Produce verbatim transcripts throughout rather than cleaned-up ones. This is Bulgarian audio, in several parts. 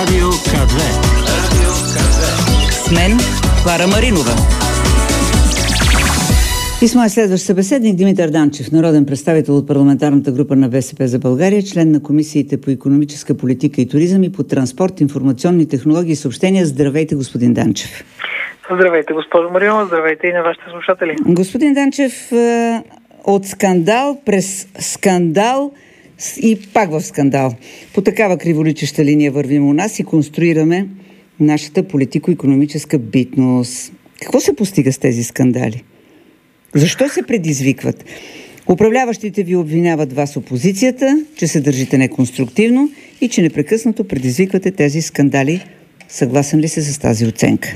Радио К две. Радио К две. С мен Клара Маринова. И с моя следващ събеседник Димитър Данчев, народен представител от парламентарната група на БСП за България, член на комисиите по икономическа политика и туризъм и по транспорт, информационни технологии и съобщения. Здравейте, господин Данчев. Здравейте, госпожо Маринова, здравейте и на вашите слушатели. Господин Данчев, от скандал през скандал и пак в скандал. По такава криволичеща линия вървим у нас и конструираме нашата политико-икономическа битност. Какво се постига с тези скандали? Защо се предизвикват? Управляващите ви обвиняват вас, опозицията, че се държите неконструктивно и че непрекъснато предизвиквате тези скандали. Съгласен ли се с тази оценка?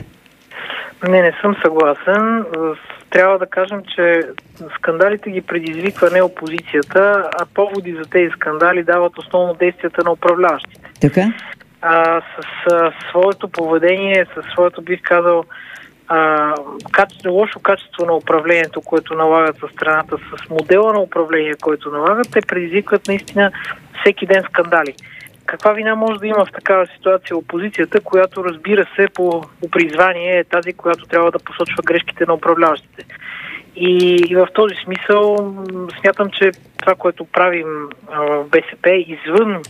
Не, не съм съгласен. Трябва да кажем, че скандалите ги предизвиква не опозицията, а поводи за тези скандали дават основно действията на управляващите. Така? А, с, с своето поведение, със своето, бих казал, а, качество, лошо качество на управлението, което налагат за страната, с модела на управление, който налагат, те предизвикват наистина всеки ден скандали. Каква вина може да има в такава ситуация опозицията, която, разбира се, по, по призвание е тази, която трябва да посочва грешките на управляващите. И, и в този смисъл смятам, че това, което правим а, в БСП, извън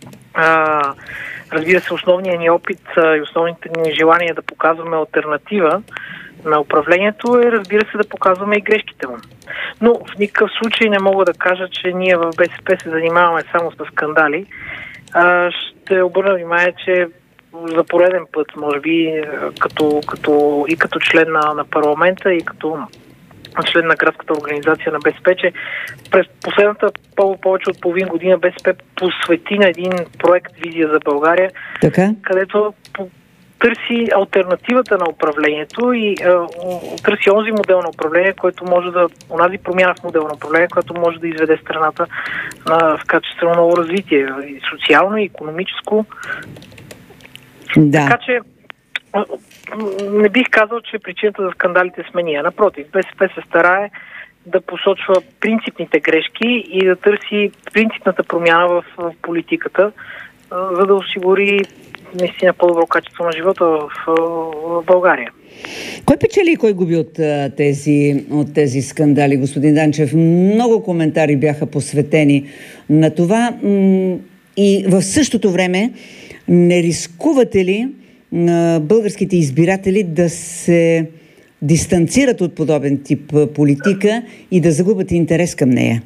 а, разбира се, основният ни опит а, и основните ни желания да показваме алтернатива на управлението е, разбира се, да показваме и грешките му. Но в никакъв случай не мога да кажа, че ние в БСП се занимаваме само с скандали. А, ще обърна внимание, че за пореден път, може би, като, като, и като член на, на парламента, и като член на градската организация на БСП, че през последната повече от половин година БСП посвети на един проект Визия за България, така? Където търси алтернативата на управлението и а, търси онзи модел на управление, който може да, онази промяна в модел на управление, който може да изведе страната на, в качествено ново развитие, и социално, и икономическо. Да. Така че не бих казал, че причината за скандалите сме ние. Напротив, БСП се старае да посочва принципните грешки и да търси принципната промяна в, в политиката, за да осигури наистина по-добро качество на живота в, в България. Кой печели и кой губи от тези, от тези скандали, господин Данчев? Много коментари бяха посветени на това и в същото време не рискувате ли на българските избиратели да се дистанцират от подобен тип политика и да загубят интерес към нея?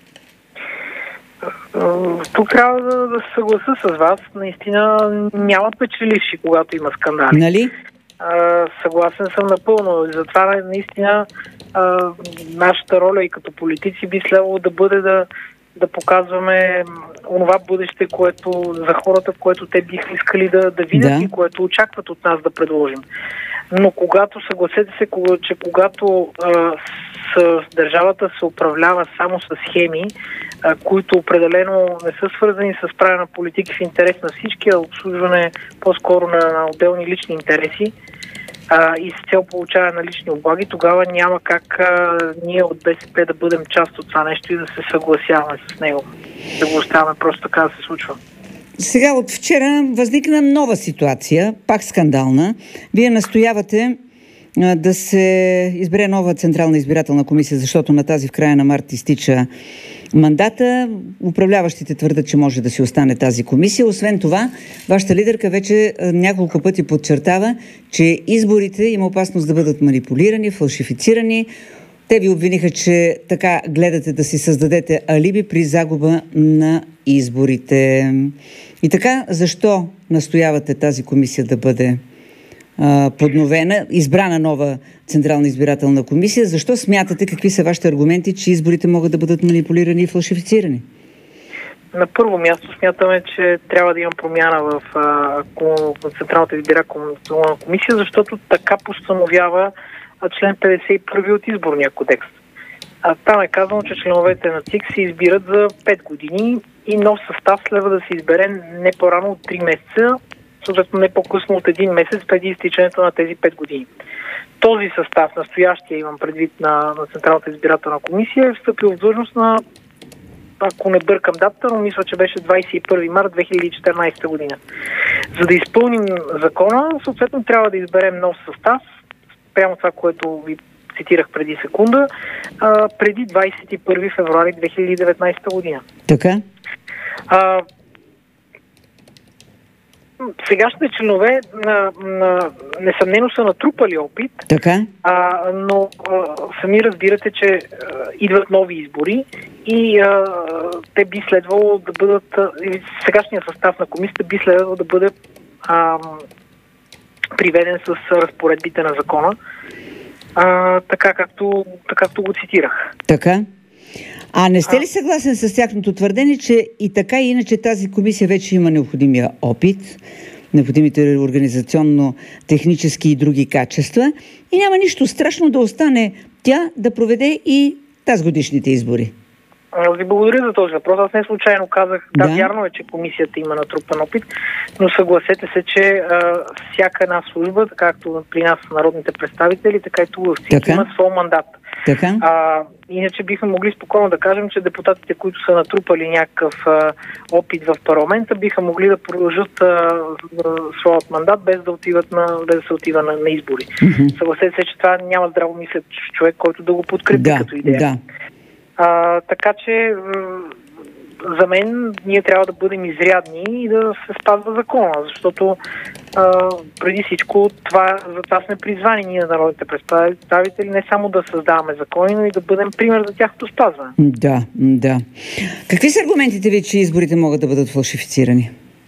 Тук трябва да, да се съглася с вас. Наистина няма печеливши, когато има скандали. Нали? А, съгласен съм напълно. Затова наистина а, нашата роля и като политици би следвало да бъде да, да показваме онова бъдеще, което за хората, което те биха искали да, да видят, да, и което очакват от нас да предложим. Но когато, съгласете се, че когато а, с държавата се управлява само с схеми, а, които определено не са свързани с правена политика в интерес на всички, а обслужване по-скоро на, на отделни лични интереси а, и с цел получаване на лични облаги, тогава няма как а, ние от БСП да бъдем част от това нещо и да се съгласяваме с него. Да го оставяме просто така да се случва. Сега от вчера възникна нова ситуация, пак скандална. Вие настоявате а, да се избере нова Централна избирателна комисия, защото на тази в края на март изтича мандата. Управляващите твърдят, че може да си остане тази комисия. Освен това, вашата лидерка вече а, няколко пъти подчертава, че изборите има опасност да бъдат манипулирани, фалшифицирани. Те ви обвиниха, че така гледате да си създадете алиби при загуба на изборите. И така, защо настоявате тази комисия да бъде а, подновена, избрана нова Централна избирателна комисия? Защо смятате, какви са вашите аргументи, че изборите могат да бъдат манипулирани и фалшифицирани? На първо място смятаме, че трябва да има промяна в а, Централната избирателна комисия, защото така постановява член петдесет и първи от Изборния кодекс. А там е казано, че членовете на ЦИК се избират за пет години и нов състав следва да се избере не по-рано от три месеца, съответно не по-късно от един месец преди изтичането на тези пет години. Този състав, настоящия, имам предвид на, на Централната избирателна комисия, е встъпил в длъжност на, ако не бъркам датата, но мисля, че беше двадесет и първи март две хиляди и четиринадесета година. За да изпълним закона, съответно трябва да изберем нов състав, прямо това, което ви цитирах преди секунда, а, преди двадесет и първи февруари две хиляди и деветнадесета година. Така? А, сегашните членове на, на, несъмнено са натрупали опит, така? А, но а, сами разбирате, че а, идват нови избори и а, те би следвало да бъдат, а, сегашният състав на комисията би следвало да бъде а, приведен с разпоредбите на закона, а, така, както, така както го цитирах. Така? А не сте ли съгласен с тяхното твърдение, че и така и иначе тази комисия вече има необходимия опит, необходимите организационно-технически и други качества и няма нищо страшно да остане тя да проведе и тази годишните избори? Аз ви благодаря за този въпрос. Аз не случайно казах, да, да вярно е, че комисията има натрупан опит, но съгласете се, че а, всяка една служба, както при нас народните представители, така и тук в ЦИК има свой мандат. Така? А, иначе бихме могли спокойно да кажем, че депутатите, които са натрупали някакъв а, опит в парламента, биха могли да продължат а, а, своят мандат без да отиват на, без да се отива на, на избори. Mm-hmm. Съгласете се, че това няма здраво мислещ човек, който да го подкрепи да, като идея. Да. А, така че за мен ние трябва да бъдем изрядни и да се спазва закона, защото а, преди всичко това, за това сме призвани ние, народните представители, не само да създаваме закони, но и да бъдем пример за тяхното спазване. Да, да. Какви са аргументите ви, че изборите могат да бъдат фалшифицирани?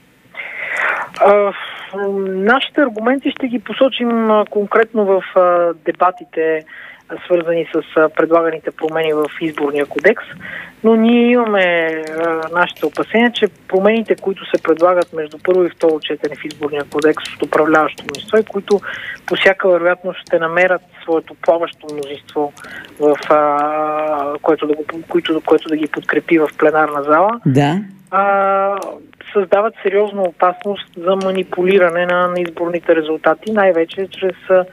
А, нашите аргументи ще ги посочим а, конкретно в а, дебатите, свързани с предлаганите промени в изборния кодекс, но ние имаме а, нашите опасения, че промените, които се предлагат между първо и второ четене в изборния кодекс от управляващо мнозинство, и които по всяка вероятност ще намерят своето плаващо мнозинство, в, а, което, да го, което, което да ги подкрепи в пленарна зала, да. а, създават сериозна опасност за манипулиране на, на изборните резултати, най-вече чрез а,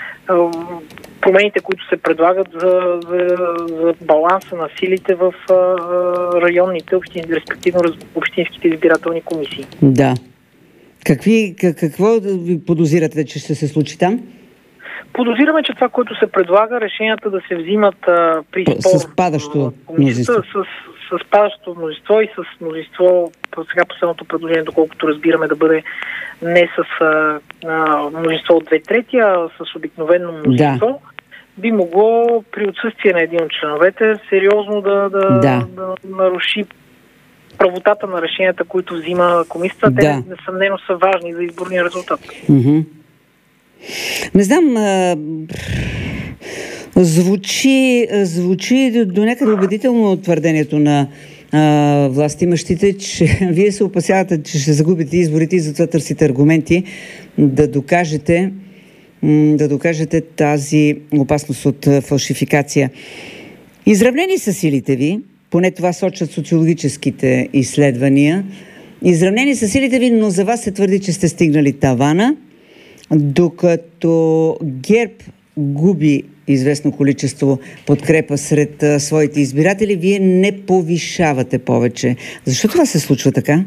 промените, които се предлагат за, за, за баланса на силите в а, районните, общин, респективно общинските избирателни комисии. Да. Какви, какво ви подозирате, че ще се случи там? Подозираме, че това, което се предлага, решенията да се взимат а, при спор с падащо мнозинство. С, с, с падащо мнозинство и с мнозинство, сега последното предложение, доколкото разбираме, да бъде не с а, а, мнозинство от две трети, а с обикновено мнозинство, да. Би могло при отсъствие на един от членовете сериозно да, да, да. да наруши правотата на решенията, които взима комисията. Те да. Несъмнено са важни за изборния резултат. Mm-hmm. Не знам, а, звучи, звучи до някъде убедително твърдението на а, властимащите, че вие се опасявате, че ще загубите изборите и затова търсите аргументи да докажете, да докажете тази опасност от фалшификация. Изравнени са силите ви, поне това сочат социологическите изследвания, изравнени са силите ви, но за вас се твърди, че сте стигнали тавана, докато ГЕРБ губи известно количество подкрепа сред а, своите избиратели, вие не повишавате повече. Защо това се случва така?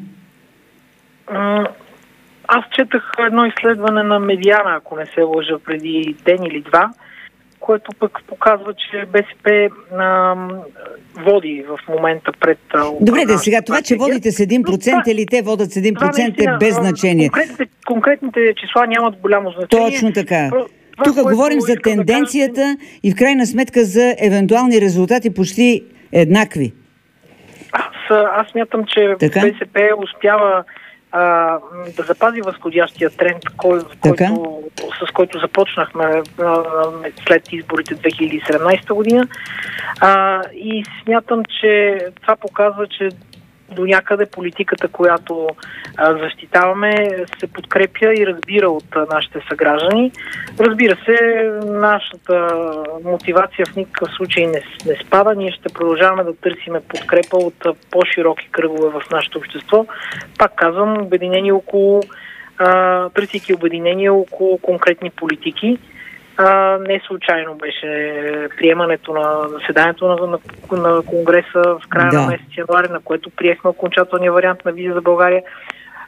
Аз четах едно изследване на Медиана, ако не се лъжа, преди ден или два, което пък показва, че БСП а, води в момента пред... А, Добре, да, сега това, че водите с един процент или те водят с един процент е без значение. Конкретните, конкретните числа нямат голямо значение. Точно така. Тук говорим за тенденцията да кажа... и в крайна сметка за евентуални резултати почти еднакви. Аз, аз смятам, че така? БСП успява а, да запази възходящия тренд, кой, който, с който започнахме а, след изборите две хиляди и седемнадесета година. А, и смятам, че това показва, че до някъде политиката, която а, защитаваме, се подкрепя и разбира от а, нашите съграждани. Разбира се, нашата мотивация в никакъв случай не, не спада. Ние ще продължаваме да търсиме подкрепа от а, по-широки кръгове в нашето общество. Пак казвам, обединение около, а, търсейки обединение около конкретни политики. А, не случайно беше приемането на заседанието на, на, на Конгреса в края да. на месец януари, на което приехме окончателния вариант на виза за България.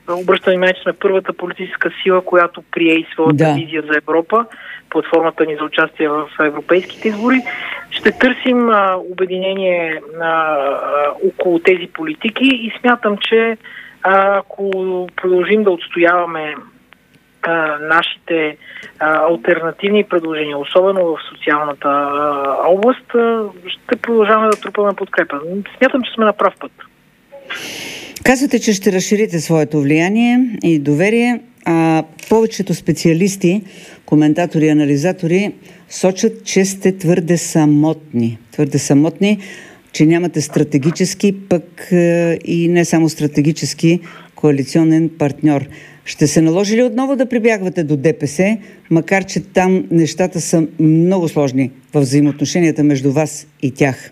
обръщам внимание, че на първата политическа сила, която прие и своята да. визия за Европа, платформата ни за участие в европейските избори. Ще търсим а, обединение а, а, около тези политики и смятам, че а, ако продължим да отстояваме а, нашите а, алтернативни предложения, особено в социалната а, област, а, ще продължаваме да трупаме подкрепа. Смятам, че сме на прав път. Казвате, че ще разширите своето влияние и доверие, а повечето специалисти, коментатори и анализатори сочат, че сте твърде самотни. Твърде самотни, че нямате стратегически, пък и не само стратегически коалиционен партньор. Ще се наложи ли отново да прибягвате до ДПС, макар че там нещата са много сложни в взаимоотношенията между вас и тях?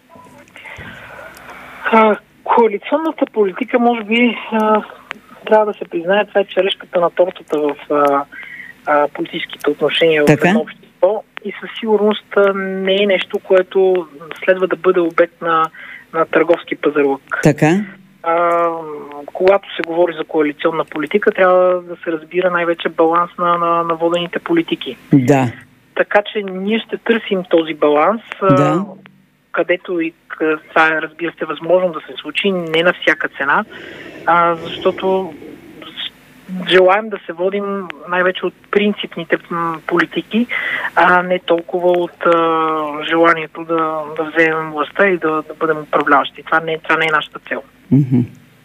Коалиционната политика, може би, а, трябва да се признае, това е черешката на тортата в а, а, политическите отношения в едно общество и със сигурност а, не е нещо, което следва да бъде обект на, на търговски пазарлък. Така. А, когато се говори за коалиционна политика, трябва да се разбира най-вече баланс на, на, на водените политики. Да. Така че ние ще търсим този баланс, да. а, където и това е, разбира се, възможно да се случи, не на всяка цена, а, защото желаем да се водим най-вече от принципните политики, а не толкова от а, желанието да, да вземем властта и да, да бъдем управляващи. Това не, това не е нашата цел. Mm-hmm.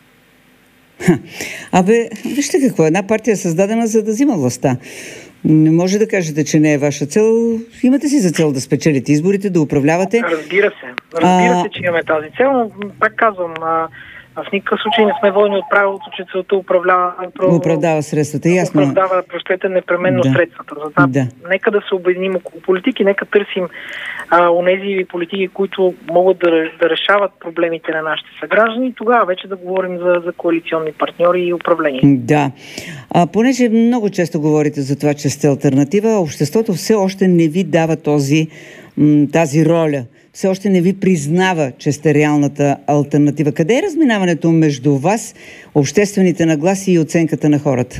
Абе, вижте какво, една партия е създадена за да взима властта. Не може да кажете, че не е ваша цел. Имате си за цел да спечелите изборите, да управлявате. Разбира се. Разбира се, че имаме тази цел, но пак казвам, а, в никакъв случай не сме водени от правилото, че целта управлява... Оправдава средствата, ясно. Оправдава, прощете, непременно да. средствата. Затова да. нека да се обединим около политики, нека търсим а, онези политики, които могат да, да решават проблемите на нашите съграждани и тогава вече да говорим за, за коалиционни партньори и управление. Да. А, понеже много често говорите за това, че сте алтернатива, обществото все още не ви дава този, м, тази роля. Все още не ви признава, че сте реалната алтернатива. Къде е разминаването между вас, обществените нагласи и оценката на хората?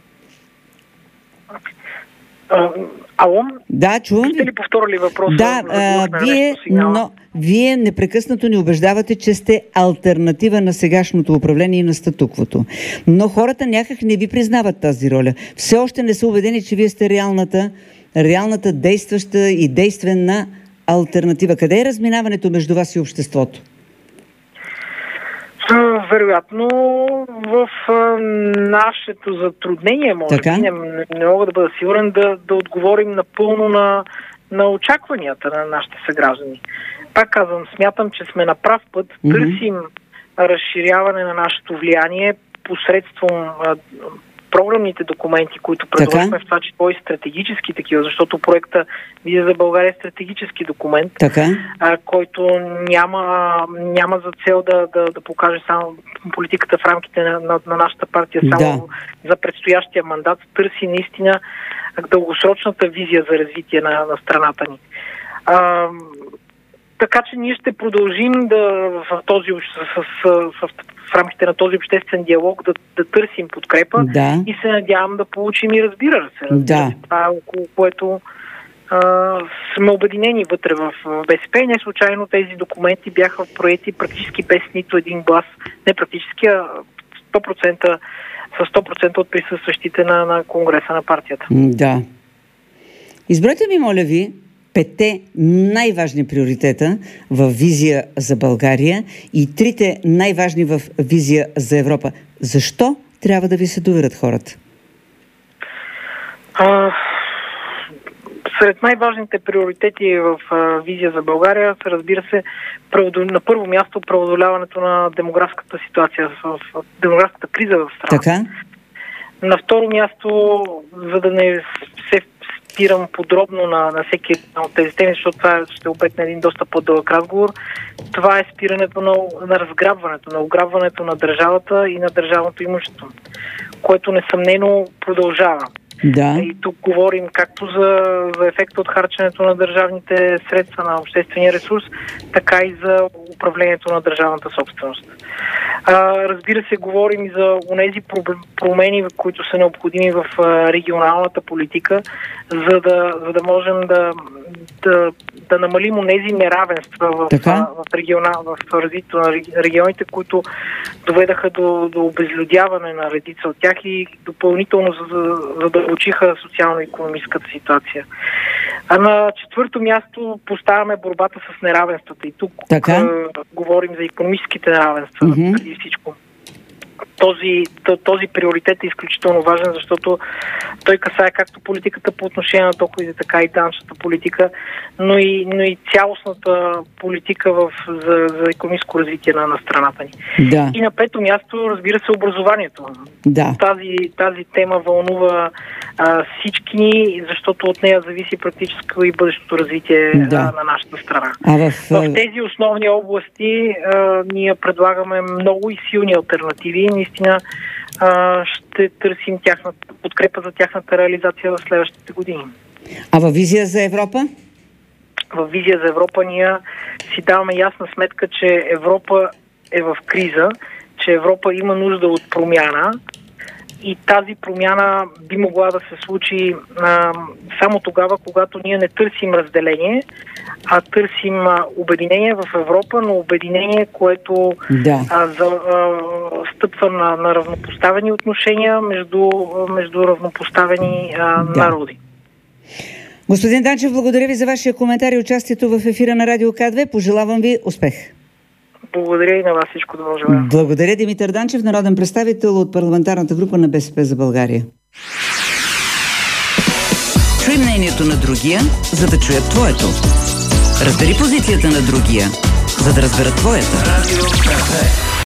А, ало? Да, чувам. Бихте ли повторили въпроса? Да, а, вие, но, вие непрекъснато ни убеждавате, че сте алтернатива на сегашното управление и на статуквото. Но хората някак не ви признават тази роля. Все още не са убедени, че вие сте реалната, реалната действаща и действена алтернатива. Къде е разминаването между вас и обществото? Вероятно в а, нашето затруднение, може така? би, не, не мога да бъда сигурен да, да отговорим напълно на, на очакванията на нашите съграждани. Пак казвам, смятам, че сме на прав път, mm-hmm. търсим разширяване на нашето влияние посредством а, програмните документи, които предложихме, в това число и стратегически такива, защото проекта Визия за България е стратегически документ, така? А, който няма, няма за цел да, да, да покаже само политиката в рамките на, на, на нашата партия, само да. за предстоящия мандат, търси наистина дългосрочната визия за развитие на, на страната ни. А, така че ние ще продължим да в, този, с, с, с, в рамките на този обществен диалог да, да търсим подкрепа да. и се надявам да получим и разбира се. Разбира да. се. Това е около което а, сме обединени вътре в БСП и не случайно тези документи бяха проекти практически без нито един глас. Не практически, а сто процента, с сто процента от присъстващите на, на Конгреса на партията. Да. Избрайте ми, моля ви, петте най-важни приоритета в Визия за България и трите най-важни в Визия за Европа. Защо трябва да ви се доверят хората? А, сред най-важните приоритети в а, Визия за България се, разбира се, на първо място преодоляването на демографската ситуация, в, в демографската криза в страната. Така? На второ място, за да не се спирам подробно на, на всеки от тези теми, защото това ще обект на един доста по-дълъг разговор. Това е спирането на, на разграбването, на ограбването на държавата и на държавното имущество, което несъмнено продължава. Да. И тук говорим както за, за ефекта от харченето на държавните средства, на обществения ресурс, така и за управлението на държавната собственост. А, разбира се, говорим и за онези промени, които са необходими в регионалната политика, за да, за да можем да, да, да намалим онези неравенства в, в, региона, в развитието на регионите, които доведаха до, до обезлюдяване на редица от тях и допълнително задълбочиха социално-икономическата ситуация. А на четвърто място поставяме борбата с неравенствата. И тук а, говорим за икономическите неравенства, mm-hmm. преди всичко. Този, този приоритет е изключително важен, защото той касае както политиката по отношение на доходите, така и данъчната политика, но и, но и цялостната политика в, за, за икономическо развитие на, на страната ни. Да. И на пето място, разбира се, образованието. Да. Тази, тази тема вълнува а, всички ни, защото от нея зависи практически и бъдещото развитие да. а, на нашата страна. А в... в тези основни области а, ние предлагаме много и силни алтернативи. Наистина а, ще търсим тяхната подкрепа за тяхната реализация в следващите години. А във визия за Европа? В визия за Европа ние си даваме ясна сметка, че Европа е в криза, че Европа има нужда от промяна и тази промяна би могла да се случи а, само тогава, когато ние не търсим разделение, а търсим а, обединение в Европа, но обединение, което да. а, за, а, стъпва на, на равнопоставени отношения между, между равнопоставени а, да. народи. Господин Данчев, благодаря ви за вашия коментар и участието в ефира на Радио К две. Пожелавам ви успех. Благодаря и на вас, всичко добро желая. Благодаря, Димитър Данчев, народен представител от парламентарната група на БСП за България. Чуй мнението на другия, за да чуят твоето. Разбери позицията на другия, за да разберат твоята. Радио К две.